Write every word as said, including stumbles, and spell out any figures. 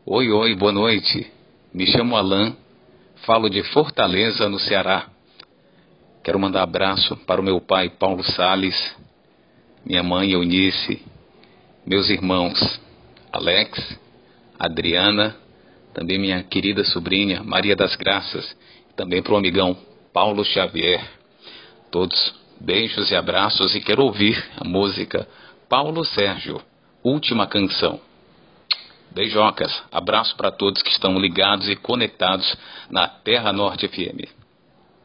Oi, oi, boa noite. Me chamo Alan, falo de Fortaleza, no Ceará. Quero mandar abraço para o meu pai Paulo Sales, minha mãe Eunice, meus irmãos Alex, Adriana, também minha querida sobrinha Maria das Graças, também para o amigão Paulo Xavier. Todos beijos e abraços, e quero ouvir a música Paulo Sérgio, Última Canção. Beijocas, abraço para todos que estão ligados e conectados na Terra Norte F M.